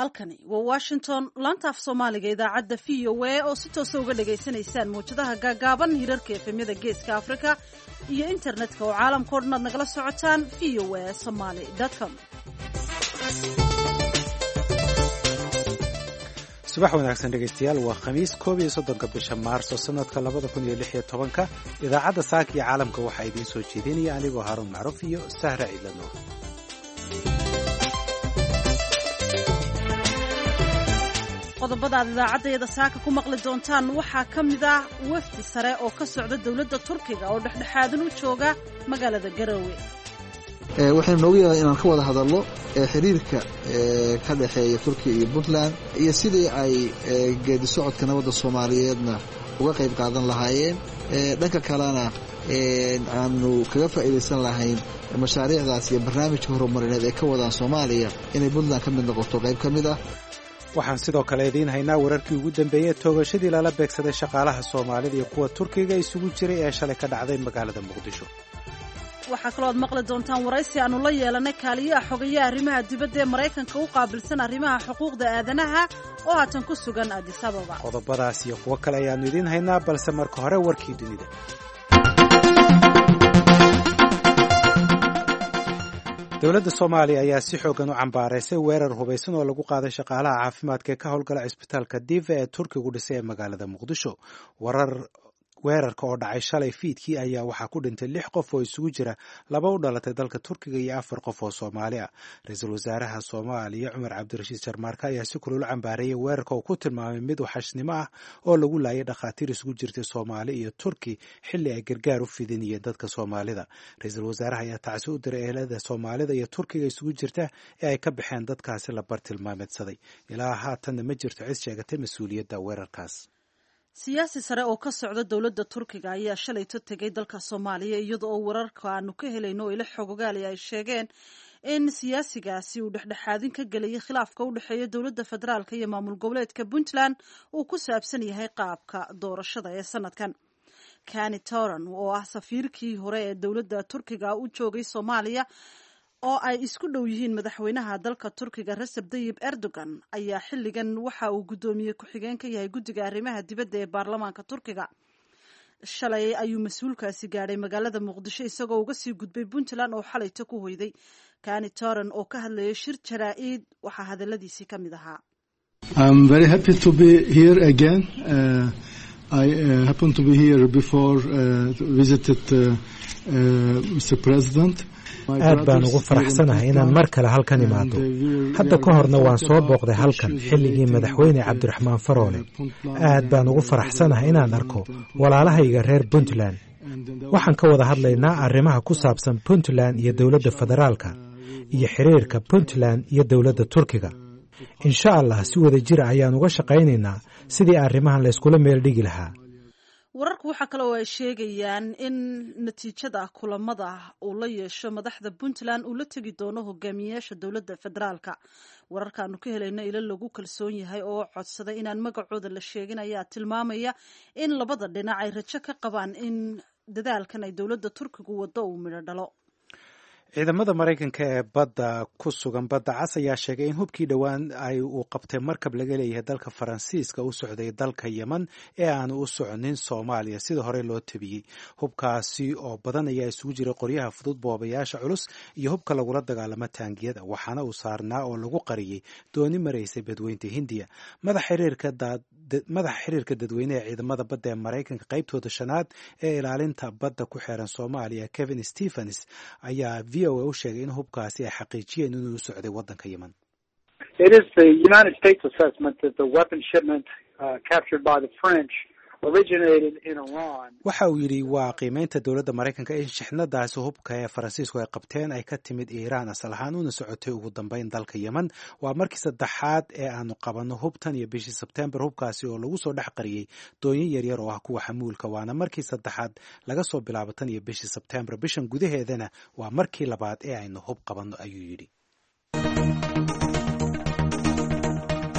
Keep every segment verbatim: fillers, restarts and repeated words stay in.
halkani waa washington laanta af soomaaliga idaacadda v o a oo si toosa uga dhagaysanaysaan mawjadaha gaagaaban hirarka efemyada geeska afrika iyo internetka oo caalamkao dhan aad nagala socotaan v o a somaly com. subax wanaagsan dhegaystayaal waa khamiis koob iyo soddonka bisha maarso sanadka labada kun iyo lix iyo tobanka idaacadda saaka iyo caalamka waxaa idiin soo jeedinaya anigoo haruun macruuf iyo sahra ciidlano. qodobada aad idaacaddayada saaka ku maqli doontaan waxaa ka mid ah wafdi sare oo ka socda dowladda turkiga oo dhexdhexaadan u jooga magaalada garowe. waxaynu noogu yahay inaan ka wada hadalno xiriirka ka dhexeeya turkiya iyo puntland iyo sidii ay geedi socodka nabadda soomaaliyeedna uga qayb qaadan lahaayeen dhanka kalena aanu kaga faa'iidaysan lahayn mashaariicdaas iyo barnaamijka horumarineed ee ka wadaan soomaaliya inay puntland ka mid noqoto qayb ka mid ah. waxaan sidoo kale idiin haynaa wararkii ugu dambeeyey toogashadii lala beegsaday shaqaalaha soomaalida iyo kuwa turkiga isugu jiray ee shalay ka dhacday magaalada muqdisho. waxaa kaloo aad maqli doontaan waraysi aanu la yeelanay kaaliyaha xogayaha arrimaha dibadda ee maraykanka u qaabilsan arrimaha xuquuqda aadanaha oo haatan ku sugan addis ababa. qodobadaas iyo kuwo kale ayaannu idiin haynaa balse marka hore warkii dunida. dowladda soomaaliya ayaa si xoogan u cambaaraysay weerar hubaysan oo lagu qaaday shaqaalaha caafimaadka ee ka howlgala cisbitaalka diva ee turkigu dhisay ee magaalada muqdisho. warar weerarka oo dhacay shalay fiidkii ayaa waxaa ku dhintay lix qof oo isugu jira laba u dhalatay dalka turkiga iyo afar qof oo soomaali ah. ra-iisul wasaaraha soomaaliya cumar cabdirashiid sharmaarka ayaa si kulul cambaareeyay weerarka oo ku tilmaamay mid waxashnimo ah oo lagu laayay dhakhaatiir isugu jirtay soomaali iyo turki xilli ay gargaar u fidinayeen dadka soomaalida. ra-iisul wasaaraha ayaa tacsi u diray ehelada soomaalida iyo turkiga isugu jirta ee ay ka baxeen dadkaasi la bartilmaameedsaday. ilaa haatanna ma jirto cid sheegatay mas-uuliyadda weerarkaas. siyaasi sare oo ka socda dowladda turkiga ayaa shalayto tegay dalka soomaaliya iyada oo wararka aanu ka helayno oo ila xogogaali ay sheegeen in siyaasigaasi uu dhexdhexaadin ka gelayay khilaafka u dhexeeya dowladda federaalka iyo maamul goboleedka puntland uu ku saabsan yahay qaabka doorashada ee sanadkan. kani toran oo ah safiirkii hore ee dowladda turkiga u joogay soomaaliya oo ay isku dhow yihiin madaxweynaha dalka turkiga Recep Tayyip Erdogan ayaa xilligan waxa uu guddoomiye ku-xigeen ka yahay guddiga arrimaha dibadda ee baarlamaanka turkiga. shalay ayuu mas-uulkaasi gaadhay magaalada muqdisho isagoo uga sii gudbay puntland oo xalayto ku hoyday. kani toran oo ka hadlayay shir jaraa'id waxaa hadaladiisii ka mid ahaa. I'm very happy to be here again. Uh, I uh, happened to be here before uh, visited uh, uh, Mister President. aad baan ugu faraxsanahay inaan mar kale halkan imaado. hadda ka horna waan soo booqday halkan xilligii madaxweyne cabdiraxmaan faroole. aad baan ugu faraxsanahay inaan arko walaalahayga reer puntland. waxaan ka wada hadlaynaa arrimaha ku saabsan puntland iyo dowladda federaalka iyo xiriirka puntland iyo dowladda turkiga. insha allah si wada jira ayaan uga shaqaynaynaa sidii arrimahan layskula meel dhigi lahaa. wararku waxaa kale oo ay sheegayaan in natiijada kulamada uu la yeesho madaxda puntland uu la tegi doono hogaamiyeyaasha dowladda federaalka. wararkaanu ka helayna ilo lagu kalsoon yahay oo codsaday inaan magacooda la sheegin ayaa tilmaamaya in labada dhinac ay rajo ka qabaan in dadaalkan ay dowladda turkigu waddo uu midho dhalo. ciidamada maraykanka ee badda ku sugan badda cas ayaa sheegay in hubkii dhowaan ay uu qabtay markab laga leeyahay dalka faransiiska u socday dalka yeman ee aanu u soconin soomaaliya sida hore loo tabiyey. hubkaasi oo badan ayaa isugu jiray qoryaha fudud, boobayaasha culus iyo hubka lagula dagaalamo taangiyada, waxaana uu saarnaa oo lagu qariyey dooni maraysay badweynta hindiya. madaxa xiriirka dadweyne ee ciidamada badda ee maraykanka qaybtooda shanaad ee ilaalinta badda ku xeeran soomaaliya Kevin Stephens ayaa v o a u sheegay in hubkaasi ay xaqiijiyeen inuu u socday waddanka yeman. It is the United States assessment that the weapon shipment uh, captured by the French originated in Iran. waxa uu yidhi waa qiimeynta dowladda maraykanka in shixnadaasi hubka ee faransiisku ay qabteen ay ka timid iiraan asal ahaan una socotay ugu dambeyn dalka yeman. waa markii saddexaad ee aanu qabanno hubtan iyo bishii sebtembar hubkaasi oo lagu soo dhex qariyey doonyo yaryar oo ah kuwa xamuulka. waana markii saddexaad laga soo bilaabo tan iyo bishii sebtembar. bishan gudaheedana waa markii labaad ee aynu hub qabanno ayuu yidhi.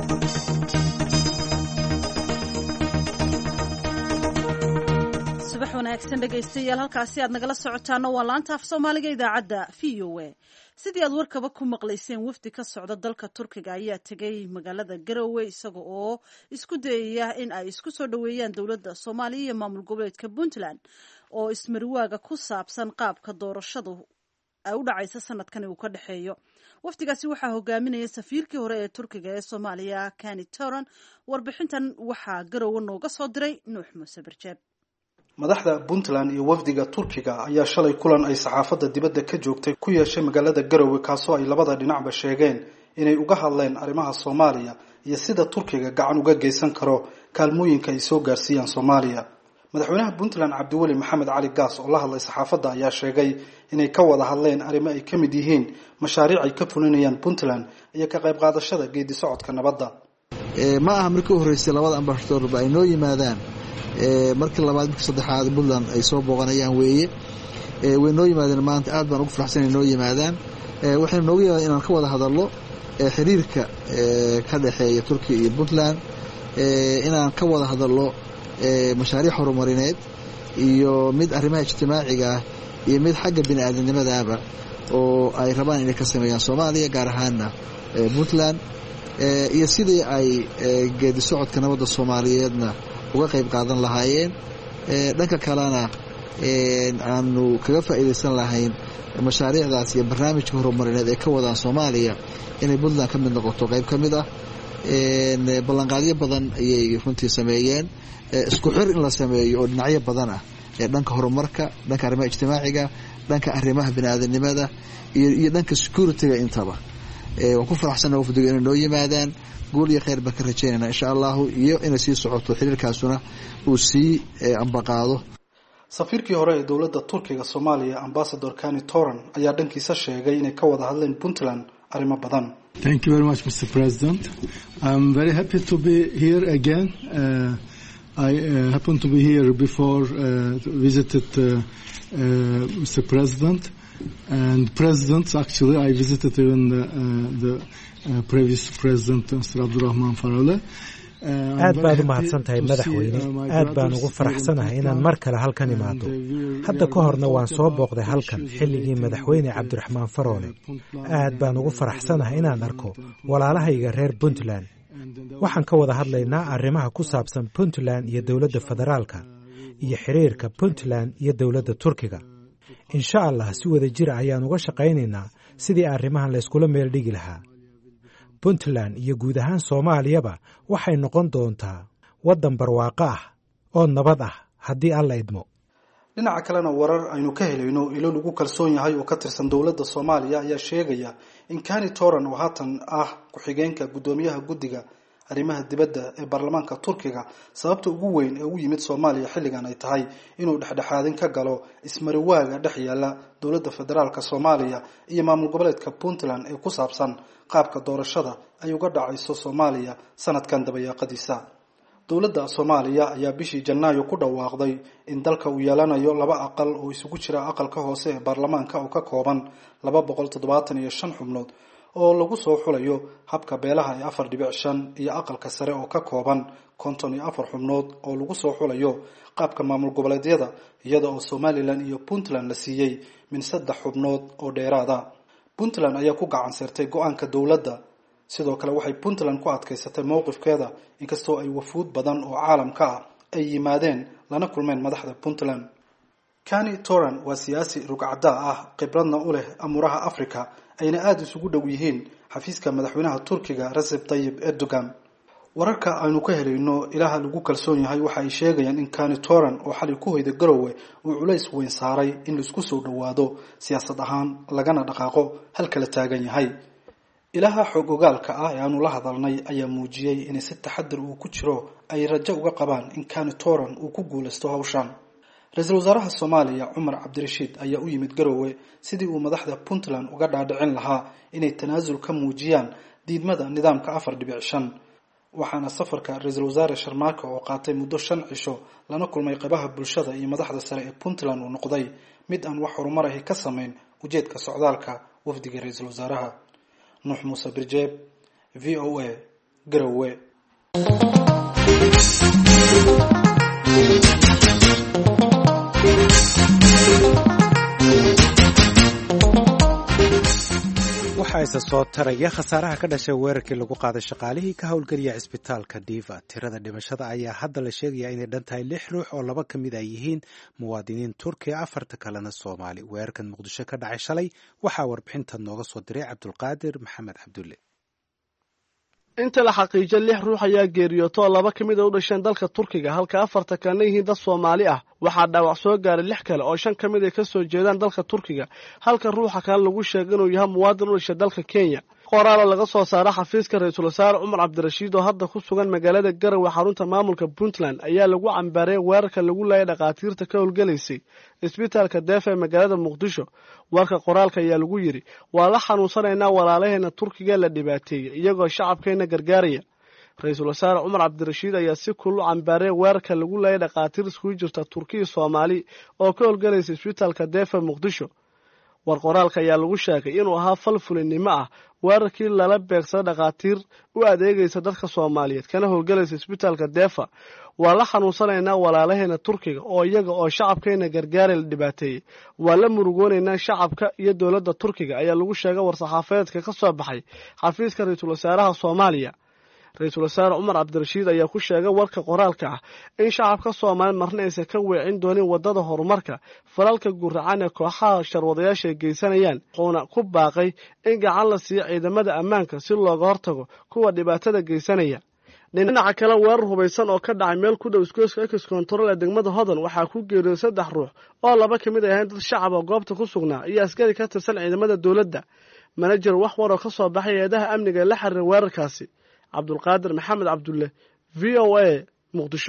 subax wanaagsan dhegaystayaal halkaasi aad nagala socotaana waa laanta af soomaaliga idaacadda v o a sidii aad warkaba ku maqlayseen wafdi ka socda dalka turkiga ayaa tegay magaalada garowe isaga oo isku dayaya in ay isku soo dhoweeyaan dowladda soomaaliya iyo maamul goboleedka puntland oo ismariwaaga ku saabsan qaabka doorashadu ay u dhacaysa sanadkani uu ka dhexeeyo wafdigaasi waxaa hogaaminaya safiirkii hore ee turkiga ee soomaaliya kani toran warbixintan waxaa garowe nooga soo diray nuux muuse barjeeb madaxda puntland iyo wafdiga turkiga ayaa shalay kulan ay saxaafadda dibadda ka joogtay ku yeeshay magaalada garowe kaasoo ay labada dhinacba sheegeen inay uga hadleen arrimaha soomaaliya iyo sida turkiga gacan uga geysan karo kaalmooyinka ay soo gaarsiiyaan soomaaliya madaxweynaha puntland cabdiweli maxamed cali gaas oo la hadlay saxaafadda ayaa sheegay inay ka wada hadleen arrimo ay ka mid yihiin mashaariic ay ka fulinayaan puntland iyo ka qayb qaadashada geedi socodka nabadda ma aha markii u horreysay labada ambassadorba ay noo yimaadaan markii labaad markii saddexaad puntland ay soo booqanayaan weeye way noo yimaadeen maanta aad baan ugu faraxsan inay noo yimaadaan waxaynu noogu yimaadeen inaan ka wada hadallo xiriirka ka dhexeeya turkiya iyo puntland inaan ka wada hadallo mashaariic horumarineed iyo mid arrimaha ijtimaaciga ah iyo mid xagga bini aadamnimadaaba oo ay rabaan inay ka sameeyaan soomaaliya gaar ahaana puntland iyo sidii ay geedi socodka nabadda soomaaliyeedna uga qayb qaadan lahaayeen dhanka kalena aanu kaga faa'iidaysan lahayn mashaariicdaas iyo barnaamijka horumarineed ee ka wadaan soomaaliya inay puntland ka mid noqoto qayb ka mid ah ballanqaadyo badan ayay runtii sameeyeen isku xir in la sameeyo oo dhinacyo badan ah dhanka horumarka dhanka arrimaha ijtimaaciga dhanka arrimaha biniaadanimada iyo dhanka securityga intaba waan ku faraxsanna wafdiga inay noo yimaadaan guul iyo khayr baan ka rajaynayna insha allahu iyo inay sii socoto xiriirkaasuna uu sii ambaqaado safiirkii hore ee dowladda turkiga soomaaliya ambassador kani toran ayaa dhankiisa sheegay inay ka wada hadleen puntland arrimo badan Thank you very much, Mister President. I'm very happy to be here again. Uh, I uh, happened to be here before, uh, visited uh, uh, Mister President and presidents. Actually, I visited even the, uh, the uh, previous president, Mister Abdurrahman Farole. aad baad u mahadsan tahay madaxweyne aad baan ugu faraxsanahay inaan mar kale halkan imaado hadda ka horna waan soo booqday halkan xilligii madaxweyne cabdiraxmaan faroole aad baan ugu faraxsanahay inaan arko walaalahayga reer puntland waxaan ka wada hadlaynaa arrimaha ku saabsan puntland iyo dowladda federaalka iyo xiriirka puntland iyo dowladda turkiga insha allah si wada jira ayaan uga shaqaynaynaa sidii arrimahan la iskula meel dhigi lahaa puntland iyo guud ahaan soomaaliyaba waxay noqon doontaa waddan barwaaqo ah oo nabad ah haddii alla idmo dhinaca kalena warar aynu ka helayno ilo lagu kalsoon yahay oo ka tirsan dowladda soomaaliya ayaa sheegaya in kani toran oo haatan ah ku-xigeenka guddoomiyaha guddiga arrimaha dibadda ee baarlamaanka turkiga sababta ugu weyn ee u yimid soomaaliya xilligan ay tahay inuu dhexdhexaadin ka galo ismariwaaga dhex yaala dowladda federaalka soomaaliya iyo maamul goboleedka puntland ee ku saabsan qaabka doorashada ay uga dhacayso soomaaliya sanadkan dabayaaqadiisa dowladda soomaaliya ayaa bishii janaayo ku dhawaaqday in dalka uu yeelanayo laba aqal oo isugu jira aqalka hoose ee baarlamaanka oo ka kooban laba boqol toddobaatan iyo shan xubnood oo lagu soo xulayo habka beelaha ee afar dhibic shan iyo aqalka sare oo ka kooban konton iyo afar xubnood oo lagu soo xulayo qaabka maamul goboleedyada iyada oo somalilan iyo puntland la siiyey min saddex xubnood oo dheeraada puntland ayaa ku gacan saartay go-aanka dowladda sidoo kale waxay puntland ku adkaysatay mowqifkeeda inkastoo ay wafuud badan oo caalamka ah ay yimaadeen lana kulmeen madaxda puntland kani toran waa siyaasi rugcadaa ah khibradna u leh amuuraha africa ayna aada isugu dhow yihiin xafiiska madaxweynaha turkiga Recep Tayyip Erdogan wararka aynu ka helayno ilaha lagu kalsoon yahay waxa ay sheegayaan in kani toran oo xalay ku hoyda garowe uu culays weyn saaray in la isku soo dhawaado siyaasad ahaan lagana dhaqaaqo halka la taagan yahay ilaha xog ogaalka ah ee aanu la hadalnay ayaa muujiyay in si taxaddar uu ku jiro ay rajo uga qabaan in kani toran uu ku guuleysto hawshan ra-iisul wasaaraha soomaaliya cumar cabdirashiid ayaa u yimid garowe sidii uu madaxda puntland uga dhaadhicin lahaa inay tanaasul ka muujiyaan diidmada nidaamka afar dhibic shan waxaana safarka ra-iisul wasaare sharmaarka oo qaatay muddo shan cisho lana kulmay qaybaha bulshada iyo madaxda sare ee puntland uu noqday mid aan wax horumar ahi ka samayn ujeedka socdaalka wafdiga ra-iisul wasaaraha nuux muuse birjeeb v o a garowe waxaa isa soo taraya khasaaraha ka dhashay weerarkii lagu qaaday shaqaalihii ka howlgeliya cisbitaalka diva. Tirada dhimashada ayaa hadda la sheegayaa inay dhan tahay lix ruux oo laba ka mid ay yihiin muwaadiniin Turkiya, afarta kalena Soomaali. Weerarkan Muqdisho ka dhacay shalay waxaa warbixintan nooga soo diray Cabdulqaadir Maxamed Cabdulle. inta la xaqiijiyo lix ruux ayaa geeriyooto oo laba ka mid a u dhasheen dalka Turkiga halka afarta kalena yihiin dad Soomaali ah. waxaa dhaawac soo gaaray lix kale oo shan ka mid ah ka soo jeedaan dalka Turkiga halka ruuxa kale lagu sheegay inuu yahay muwaadin u dhashay dalka Kenya. qoraal laga soo saaray xafiiska Ra'iisul Wasaare Umar Cabdirashiid oo hadda ku sugan magaalada Garowe xarunta maamulka Puntland ayaa lagu cambaaray weerarka lagu laayay dhaqaatiirta ka howlgalaysay isbitaalka Deefa ee magaalada Muqdisho. warka qoraalka ayaa lagu yiri waa la xanuunsanaynaa walaalaheena Turkiga la dhibaateeyay iyagoo shacabkeena gargaaraya. Ra'iisul Wasaare Umar Cabdirashiid ayaa si kulul cambaaray weerarka lagu laayay dhaqaatiir isku jirta Turkiga iyo Soomaali oo ka howlgalaysay isbitaalka Deefa Muqdisho. war qoraalka ayaa lagu sheegay inuu ahaa fal fulinimo ah weerarkii lala beegsaday dhaqaatiir u adeegaysa dadka Soomaaliyeed kana howlgalaysa isbitaalka Deefa. waa la xanuunsanaynaa walaalaheena Turkiga oo iyaga oo shacabkeena gargaaray la dhibaateeyay. waa la murugoonaynaa shacabka iyo dowladda Turkiga ayaa lagu sheegay war saxaafadeedka ka soo baxay xafiiska Ra'iisul Wasaaraha Soomaaliya. Ra'iisul Wasaare Umar Cabdirashiid ayaa ku sheegay warka qoraalka ah in shacabka Soomaaliyeed marna aysan ka weecin doonin wadada horumarka falalka gurracan ee kooxaha sharwadayaasha geysanayaan. wuxuuna ku baaqay in gacan la siiyo ciidamada ammaanka si looga hortago kuwa dhibaatada geysanaya. dhinaca kale weerar hubaysan oo ka dhacay meel ku dhow isgoyska Ex Control ee degmada Hodan waxaa ku geeriyooday saddex ruux oo laba ka mid ah dad shacab oo goobta ku sugnaa iyo askari ka tirsan ciidamada dowladda. manager wax war oo ka soo baxay hay'adaha amniga la xiriir weerarkaasi. Cabdulqaadir Maxamed Cabdulle, V O A, Muqdisho.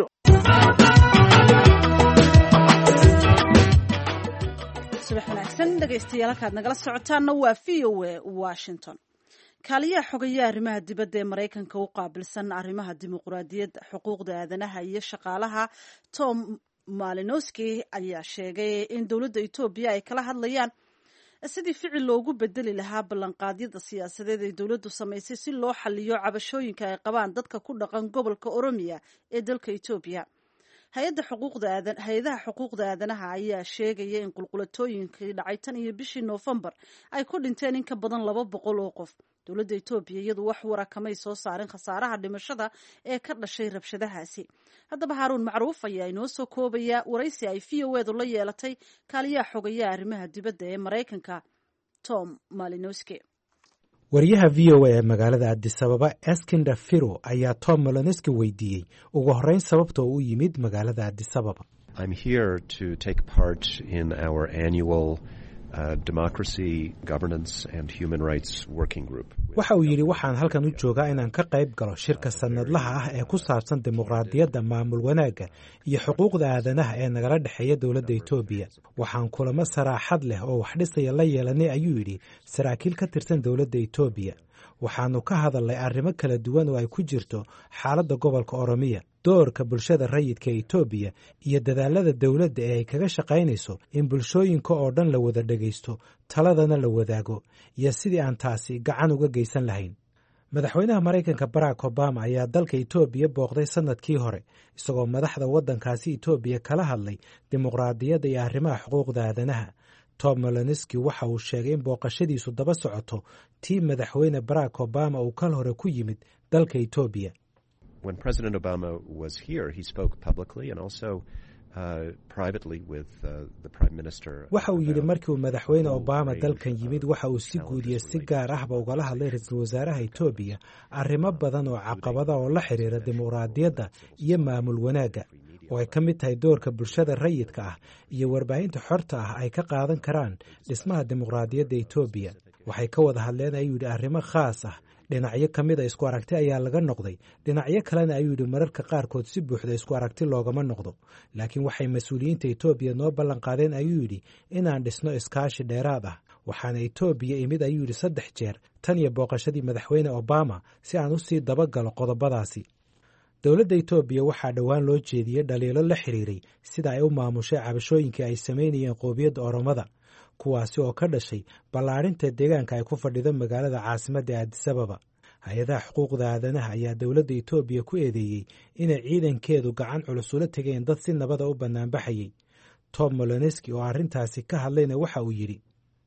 subax wanaagsan dhegaystayaal halkaad nagala socotaanna waa V O A Washington. kaaliyaha xogayaha arrimaha dibadda ee Mareykanka u qaabilsan arrimaha dimuqraadiyadda, xuquuqda aadanaha iyo shaqaalaha Tom Malinowski ayaa sheegay in dowladda Itoobiya ay kala hadlayaan sidii ficil loogu bedeli lahaa ballanqaadyada siyaasadeed ee dowladdu samaysay si loo xalliyo cabashooyinka ay qabaan dadka ku dhaqan gobolka Oromiya ee dalka Itoobiya. hay-adda xuquuqda aadan hay-adaha xuquuqda aadanaha ayaa sheegaya in qulqulatooyinkii dhacay tan iyo bishii Noofembar ay ku dhinteen in ka badan laba boqol oo qof. dowladda Itoobiya iyadu wax wara kamay soo saarin khasaaraha dhimashada ee ka dhashay rabshadahaasi. haddaba Haaruun Macruuf ayaa inoo soo koobaya waraysi ay V O A du la yeelatay kaaliyaha xogayaha arrimaha dibadda ee Mareykanka Tom Malinowski. wariyaha V O A ee magaalada Addis Ababa Eskinder Firo ayaa Tom Malinowski weydiiyey ugu horreyn sababta uu u yimid magaalada Addis Ababa. I'm here to take part in our annual Uh, democracy, governance and human rights working group. waxa uu yidhi waxaan halkan u joogaa inaan ka qayb galo shirka sanadlaha ah ee ku saabsan dimuqraadiyadda, maamul wanaagga iyo xuquuqda aadanaha ee nagala dhexeeya dowladda Itoobiya. waxaan kulamo saraaxad leh oo wax dhisaya la yeelanay ayuu yidhi saraakiil ka tirsan dowladda Itoobiya. waxaanu ka hadalnay arrimo kala duwan oo ay ku jirto xaaladda gobolka Oromiya, doorka bulshada rayidka ee Itoobiya iyo dadaalada dowladda ee ay kaga shaqaynayso in bulshooyinka oo dhan la wada dhagaysto, taladana la wadaago iyo sidii aan taasi gacan uga geysan lahayn. madaxweynaha Mareykanka Barack Obama ayaa dalka Itoobiya booqday sanadkii hore isagoo madaxda waddankaasi Itoobiya kala hadlay dimuqraadiyadda iyo arrimaha xuquuqda aadanaha. Tom Malinowski waxa uu sheegay in booqashadiisu daba socoto tii madaxweyne Barack Obama uu kal hore ku yimid dalka Itoobiya. When President Obama was here, he spoke publicly and also uh, privately with uh, the Prime Minister. waxa uu yidhi markii uu madaxweyne Obama dalkan yimid waxa uu si guud iyo si gaar ahba ugala hadlay ra'iisul wasaaraha Itoobiya arrimo badan oo caqabada oo la xiriira dimuqraadiyadda iyo maamul wanaagga oo ay ka mid tahay doorka bulshada rayidka ah iyo warbaahinta xorta ah ay ka qaadan karaan dhismaha dimuqraadiyadda Itoobiya. waxay ka wada hadleen ayuu yidhi arrimo khaas ah. dhinacyo ka mid a isku aragti ayaa laga noqday, dhinacyo kalena ayuu yidhi mararka qaarkood si buuxda isku aragti loogama noqdo. laakiin waxay mas-uuliyiinta Itoobiya noo ballan qaadeen ayuu yidhi inaan dhisno iskaashi dheeraad ah. waxaana Itoobiya imid ayuu yidhi saddex jeer tan iyo booqashadii madaxweyne Obama si aan u sii dabagalo qodobadaasi. dowladda Itoobiya waxaa dhowaan loo jeediyey dhaliilo la xiriiray sida ay u maamushay cabashooyinkii ay samaynayeen qoomiyadda Oromada, kuwaasi oo ka dhashay ballaarinta deegaanka ay ku fadhido magaalada caasimadda ee Addis Ababa. hay-adaha xuquuqda aadanaha ayaa dowladda Itoobiya ku eedeeyey inay ciidankeedu gacan culus ula tegeen dad si nabada u bannaanbaxayay. Tom Malinowski oo arrintaasi ka hadlayna waxa uu yidhi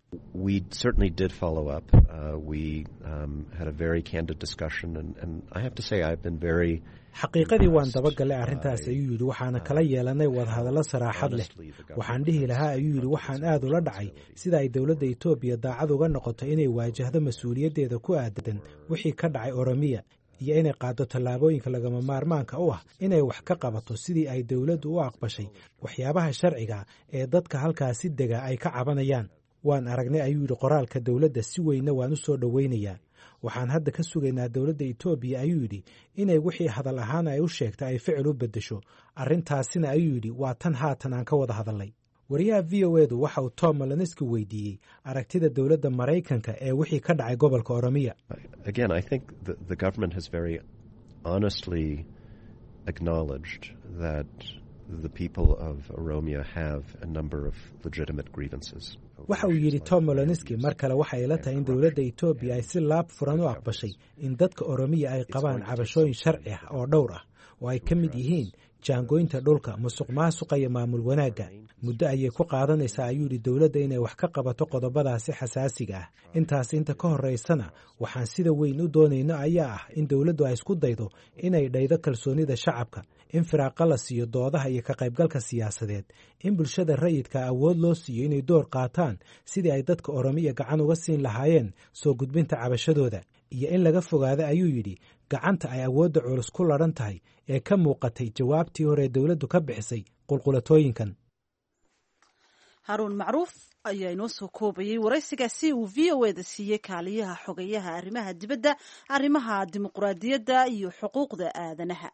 We certainly did follow up. Uh, we um, had a very candid discussion, and, and I have to say I've been very xaqiiqadii waan dabagalay arrintaas ayuu yidhi waxaana kala yeelanay wadahadallo saraaxad leh waxaan dhihi lahaa ayuu yidhi waxaan aad ula dhacay sida ay dowladda Itoobiya daacad uga noqoto inay waajahdo mas'uuliyaddeeda ku aadan wixii ka dhacay Oromiya iyo inay qaado tallaabooyinka lagama maarmaanka u ah inay wax ka qabato sidii ay dowladdu u aqbashay waxyaabaha sharciga ee dadka halkaasi dega ay ka cabanayaan waan aragnay ayuu yidhi qoraalka dowladda si weynna waan u soo dhoweynayaa waxaan hadda ka sugaynaa dowladda Itoobiya ayuu yidhi inay wixii hadal ahaan ay u sheegtay ay ficil u beddesho arrintaasina ayuu yidhi waa tan haatan aan ka wada hadalnay wariyaha v o edu waxa uu Tom Malinowski weydiiyey aragtida dowladda Maraykanka ee wixii ka dhacay gobolka Oromiya. Again, I think the, the government has very honestly acknowledged that the people of Oromia have a number of legitimate grievances. waxa uu yidhi Tom Malinowski mar kale waxay la tahay in dowladda Itoobiya ay si laab furan u aqbashay in dadka Oromiya ay qabaan cabashooyin sharci ah oo dhowr ah oo ay ka mid yihiin jaangooyinta dhulka musuqmaasuqa iyo maamul wanaagga muddo ayay ku qaadanaysaa ayuu yidhi dowladda inay wax ka qabato qodobadaasi xasaasiga ah intaas inta ka horeysana waxaan sida weyn u doonayno ayaa ah in dowladdu ay isku daydo inay dhaydo kalsoonida shacabka in firaaqa la siiyo doodaha iyo ka qaybgalka siyaasadeed in bulshada rayidka awood loo siiyo inay door qaataan sidii ay dadka Oromiya gacan uga siin lahaayeen soo gudbinta cabashadooda iyo in laga fogaado ayuu yidhi gacanta ay awoodda culus ku ladhan tahay ee ka muuqatay jawaabtii hore dowladdu ka bixisay qulqulatooyinkan. Haruun Macruuf ayaa inoo soo koobayay waraysigaasi uu v o eda siiyey kaaliyaha xogayaha arrimaha dibadda arrimaha dimuqraadiyadda iyo xuquuqda aadanaha.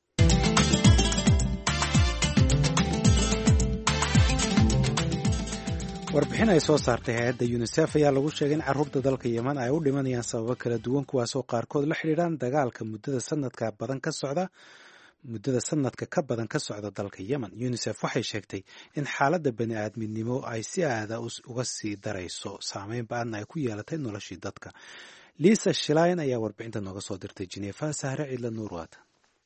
warbixin ay soo saartay hay-adda UNICEF ayaa lagu sheegay in carruurta dalka Yemen ay u dhimanayaan sababo kala duwan kuwaasoo qaarkood la xidhiidhaan dagaalka muddada sanadka badan ka socda muddada sanadka ka badan ka socda dalka Yemen. UNICEF waxay sheegtay in xaaladda bani'aadminimo ay si aada uga sii darayso saameyn ba'an ay ku yeelatay noloshii dadka. Lisa Schlein ayaa warbixinta nooga soo dirtay Geneva. Sahre Ciidla Nuurwaata.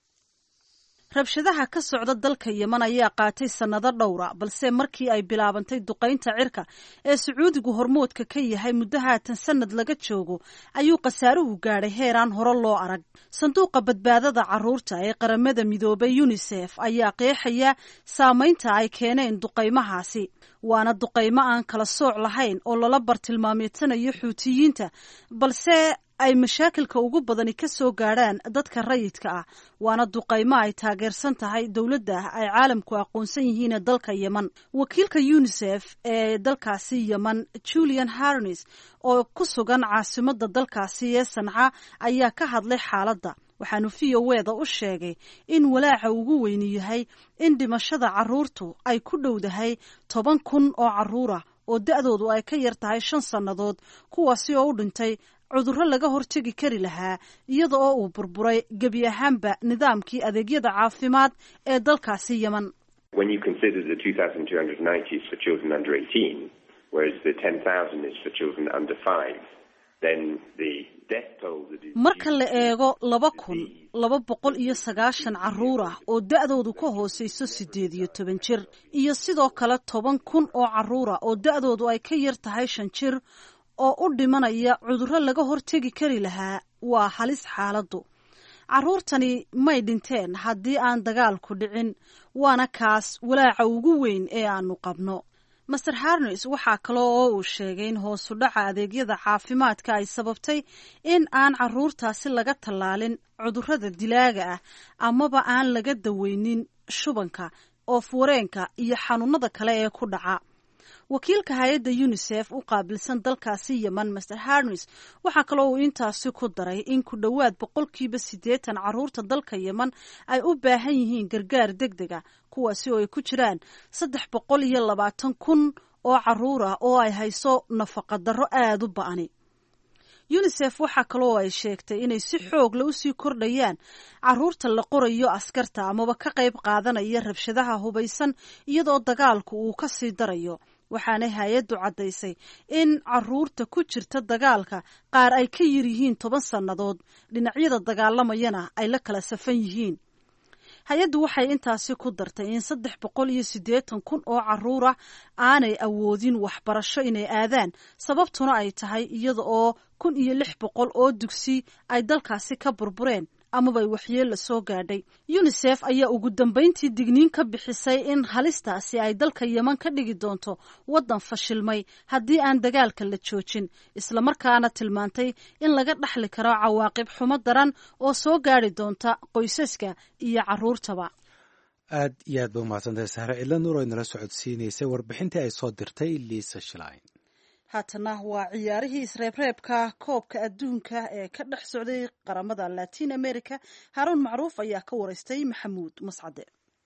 rabshadaha ka socda dalka Yemen ayaa qaatay sanado dhowra balse markii ay bilaabantay duqeynta cirka ee Sacuudigu hormoodka ka yahay muddo haatan sanad laga joogo ayuu qasaaruhu gaadhay heeraan hore loo arag. sanduuqa badbaadada carruurta ee qaramada midoobay UNICEF ayaa qeexaya saameynta ay keeneen duqeymahaasi waana duqeymo aan kala sooc lahayn oo lala bartilmaameedsanayo xuutiyiinta balse ay mashaakilka ugu badani ka soo gaadhaan dadka rayidka ah waana duqeymo ay taageersan tahay dowladda ay caalamku aqoonsan yihiin ee dalka Yemen. wakiilka UNICEF ee dalkaasi Yemen Julian Harness oo ku sugan caasimadda dalkaasi ee Sanca ayaa ka hadlay xaaladda waxaanu v o eda u sheegay in walaaca ugu weyn yahay in dhimashada carruurtu ay ku dhowdahay toban kun oo carruur ah oo da'doodu ay ka yar tahay shan sannadood kuwaasi oo u dhintay cudurro laga hortegi kari lahaa iyada oo uu burburay gebi ahaanba nidaamkii adeegyada caafimaad ee dalkaasi Yemen. When you consider the two thousand two hundred ninety is for children under eighteen, whereas the ten thousand is for children under five, then the death toll that is marka la eego laba kun laba boqol iyo sagaashan carruur ah oo da'doodu ka hooseyso sideed iyo toban jir iyo sidoo kale toban kun oo carruur ah oo da'doodu ay ka yar tahay shan jir oo u dhimanaya cudurro laga hortegi kari lahaa waa halis xaaladdu. carruurtani may dhinteen haddii aan dagaalku dhicin waana kaas walaaca ugu weyn ee aanu qabno. Master Harness waxaa kaloo oo uu sheegay in hoos u dhaca adeegyada caafimaadka ay sababtay in aan carruurtaasi laga tallaalin cudurrada dilaaga ah amaba aan laga daweynin shubanka oof-wareenka iyo xanuunada kale ee ku dhaca. wakiilka hay-adda UNICEF u qaabilsan dalkaasi Yemen Master Harness waxaa kaloo uu intaasi ku daray in ku dhowaad boqolkiiba siddeetan carruurta dalka Yemen ay u baahan yihiin gargaar degdeg ah kuwaasi oo ay ku jiraan saddex boqol iyo labaatan kun oo carruur ah oo ay hayso nafaqa darro aad u ba'ani. UNICEF waxaa kaloo ay sheegtay inay si xoog leh u sii kordhayaan carruurta la qorayo askarta amaba ka qayb qaadanaya rabshadaha hubaysan iyadoo dagaalku uu ka sii darayo waxaana hay-addu caddaysay in carruurta ku jirta dagaalka qaar ay ka yar yihiin toban sannadood dhinacyada dagaalamayana ay la kala safan yihiin. hay-addu waxay intaasi ku dartay in saddex boqol iyo siddeetan kun oo caruura aanay awoodin waxbarasho inay aadaan sababtuna ay tahay iyada oo kun iyo lix boqol oo dugsi ay dalkaasi ka burbureen amaba waxyeello soo gaadhay. unisef ayaa ugu dambayntii digniin ka bixisay in halistaasi ay dalka yeman ka dhigi doonto waddan fashilmay haddii aan dagaalka la joojin, islamarkaana tilmaantay in laga dhaxli karo cawaaqib xumo daran oo soo gaadhi doonta qoysaska iyo carruurtaba. aad iyo aad ba umahadsantahay sahre ila nuur oo inala socodsiinaysay warbixintii ay soo dirtay liisa shlein. haatana waa ciyaarihii isreebreebka koobka adduunka ee ka dhex socday qaramada latin america. haruun macruuf ayaa ka waraystay maxamuud mascade.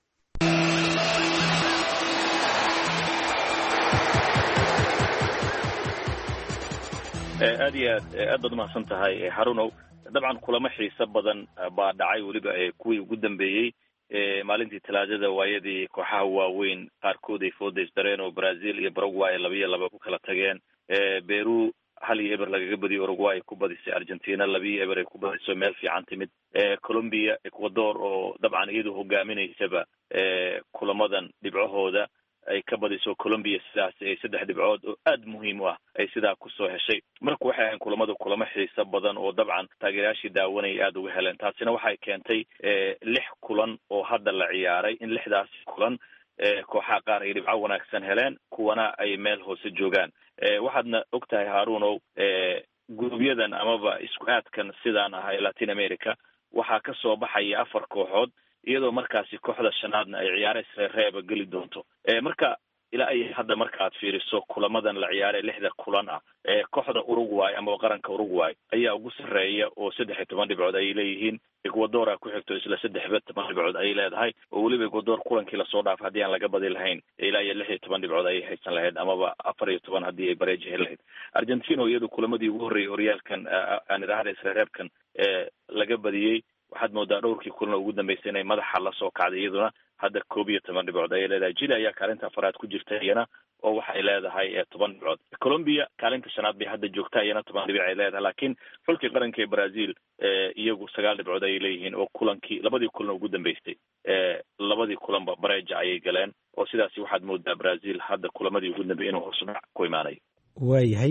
aad iyo aad aad baad umahadsan tahay haruunow. dabcan kulamo xiiso badan baa dhacay, weliba kuwii ugu dambeeyey maalintii talaadada waayadii kooxaha waaweyn qaarkood ay fooda isdareen oo brazil iyo paraguay laba iyo laba ku kala tageen. beru hal iyo eber lagaga badiyay, uruguay ku badisay, argentina laba iyo eber ay ku badiso meel fiican timid. colombia, ecuador oo dabcan iyadu hogaaminaysaba kulamadan dhibcahooda ay ka badiso. colombia sidaas ay saddex dhibcood oo aad muhiim u ah ay sidaa kusoo heshay. marka waxay ahayn kulamada kulamo xiiso badan oo dabcan taageerayaashii daawanaya aada uga heleen. taasina waxay keentay lix kulan oo hadda la ciyaaray in lixdaas kulan kooxaha qaar ay dhibco wanaagsan heleen, kuwana ay meel hoose joogaan. waxaadna og tahay haruunow, gurubyadan amaba isku aadkan sidaan ahay latin america waxaa ka soo baxaya afar kooxood, iyadoo markaasi kooxda shanaadna ay ciyaare isreereeba geli doonto. marka ilaa ay hadda marka aad fiiriso kulamadan la ciyaaray lixda kulan ah, kooxda uruguay ama qaranka uruguay ayaa ugu sarreeya oo saddex iyo toban dhibcood ayay leeyihiin. ecuador ku xigto isla saddex iyo toban dhibcood ayay leedahay, oo weliba ecuador kulankii lasoo dhaafay haddii aan laga badi lahayn ilaa iyo lix iyo toban dhibcood ayay haysan lahayd, amaba afar iyo toban haddii ay bareeji heli lahayd. argentina iyadu kulamadii ugu horreeyay horyaalkan aan idhaahda isreereebkan laga badiyey, waxaad moodaa dhowrkii kulan ugu dambeysay inay madaxa lasoo kacday, iyaduna hadda koob iyo toban dhibcood ayay leedahay. chile ayaa kaalinta afaraad ku jirta iyana oo waxay leedahay toban dhibcood. colombia kaalinta shanaad bay hadda joogtaa, iyana toban dhibic ay leedahay. laakiin xulkii qaranka ee brazil iyagu sagaal dhibcood ayay leeyihiin, oo kulankii labadii kulan ugu dambeystay labadii kulanba bareeja ayay galeen, oo sidaasi waxaad moodaa brazil hadda kulamadii ugu dambeeyay inuu hoosudhac ku imaanayo. waayahay,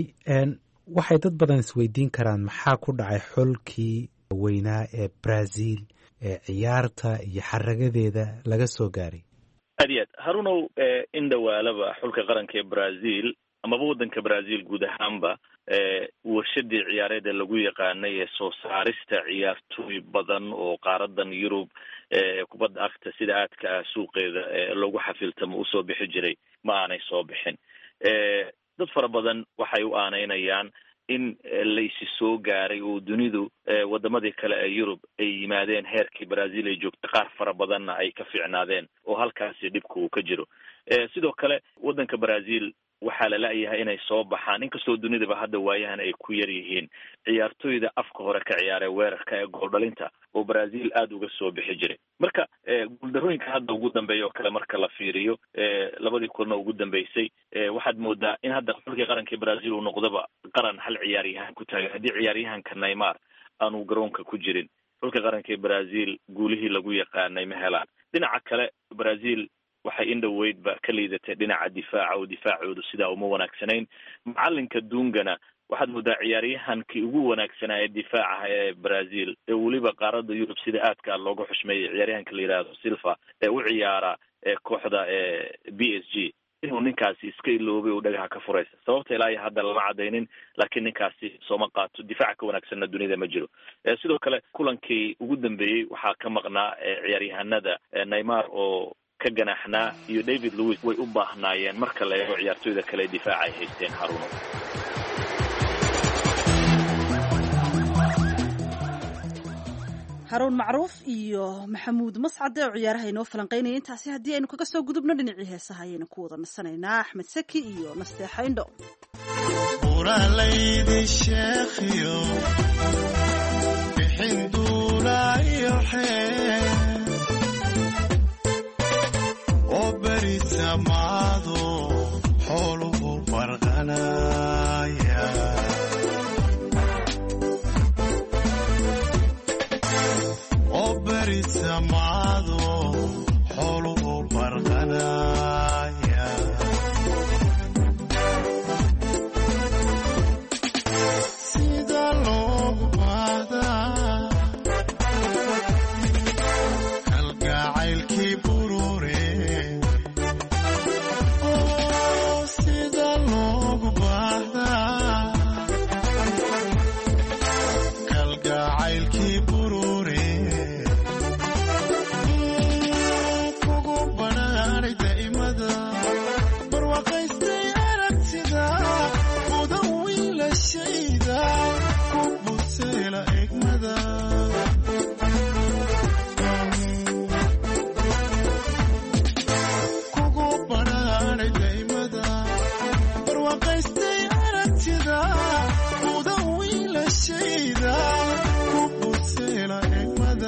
waxay dad badan isweydiin karaan maxaa ku dhacay xulkii weynaa ee brazil ee ciyaarta iyo xaragadeeda laga soo gaaray. aad iyo aad haruunow, in dhawaalaba xulka qaranka ee brazil amaba waddanka brazil guud ahaanba warshadii ciyaareed ee lagu yaqaanay ee soo saarista ciyaartooy badan oo qaaradan yurub kubadda agta sida aadka suuqeeda loogu xafiltamo usoo bixi jiray ma aanay soo bixin. dad fara badan waxay u aanaynayaan in laysi soo gaaray oo dunidu wadamadii kale ee yurub ay yimaadeen heerkii brazil ay joogta, qaar fara badanna ay ka fiicnaadeen oo halkaasi dhibka uu ka jiro. sidoo kale waddanka brazil waxaa la la-yahay inay soo baxaan, inkastoo dunidaba hadda waayahan ay ku yar yihiin ciyaartooyda afka hore ka ciyaaree weerarka ee gooldhalinta oo brazil aada uga soo bixi jiray. marka guuldarooyinka hadda ugu dambeeya oo kale marka la fiiriyo labadii kulna ugu dambeysay, waxaad moodaa in hadda xulkii qarankii brazil uu noqdaba qaran hal ciyaaryahan ku taagan. haddii ciyaaryahanka neymar aanu garoonka ku jirin, xulka qarankii brazil guulihii lagu yaqaanay ma helaan. dhinaca kale brazil waxay in dhoweydba ka liidatay dhinaca difaaca oo difaacoodu sidaa uma wanaagsanayn. macalinka dungana waxaad moodaa ciyaaryahankii ugu wanaagsanaa ee difaaca ee brazil ee weliba qaarada yurub sida aadka looga xushmeeyay, ciyaaryahanka la yidhaahdo silva ee u ciyaara ee kooxda ee b s g, inuu ninkaasi iska iloobay oo dhagaha ka furaysa. sababta ilaa iyo hadda lama cadaynin, laakiin ninkaasi sooma qaato. difaaca ka wanaagsanna dunida ma jiro. sidoo kale kulankii ugu dambeeyey waxaa ka maqnaa ciyaaryahanada neymar oo ka ganaxnaa iyo david lewis way u baahnaayeen marka la eego ciyaartooyda kale ee difaaca ay haysteen. haruuno haruun macruuf iyo maxamuud mascade oo ciyaaraha inoo falanqaynaya. intaasi haddii aynu kaga soo gudubno dhinacii heesaha ayaynu ku wada nasanaynaa axmed saki iyo nasteexa indho. Samado wiilashayda ku buseela egmada kugu badhaadhay daymada barwaaqaystay aragtida mudan wiilashayda ku buseela egmada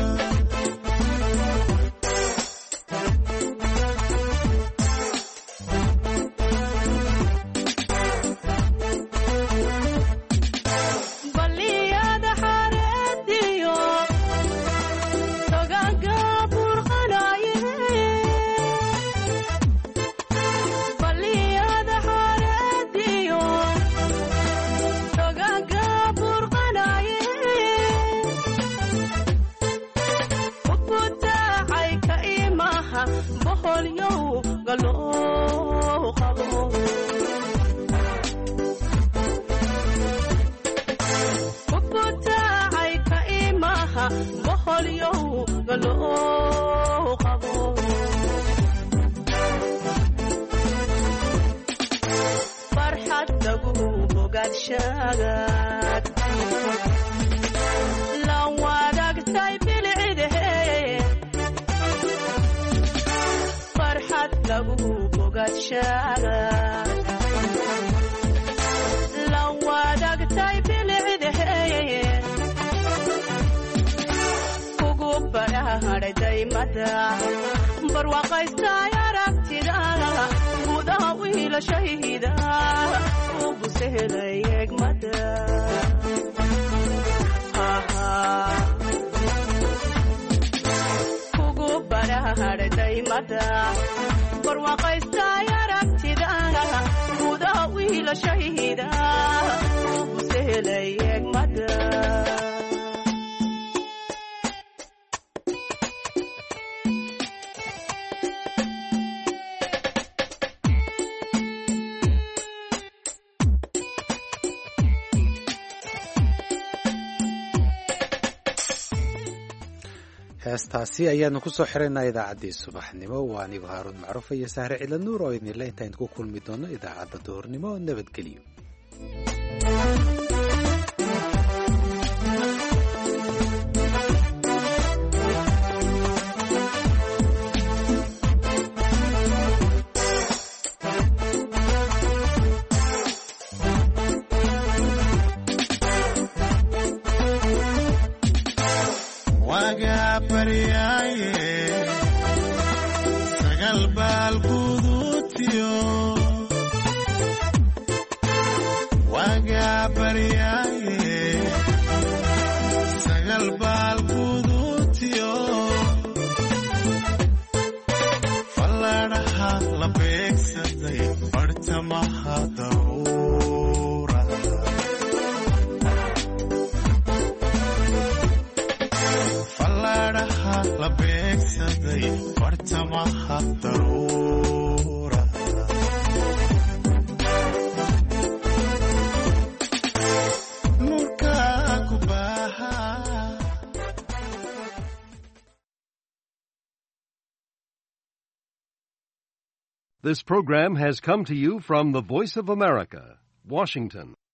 barwaaqaystay aragtida mudan wiilashayda ku buseelay egmada kugu badhaadhay daymada barwaaqaystay aragtida mudan wiilashayda ku buseelay egmada heestaasi ayaanu ku soo xiraynaa idaacaddii subaxnimo waa anigu haaruun macruufa iyo sahre cila nuur oo idinle intaaynu ku kulmi doono idaacadda duhurnimo nabadgelyo This program has come to you from the Voice of America, Washington.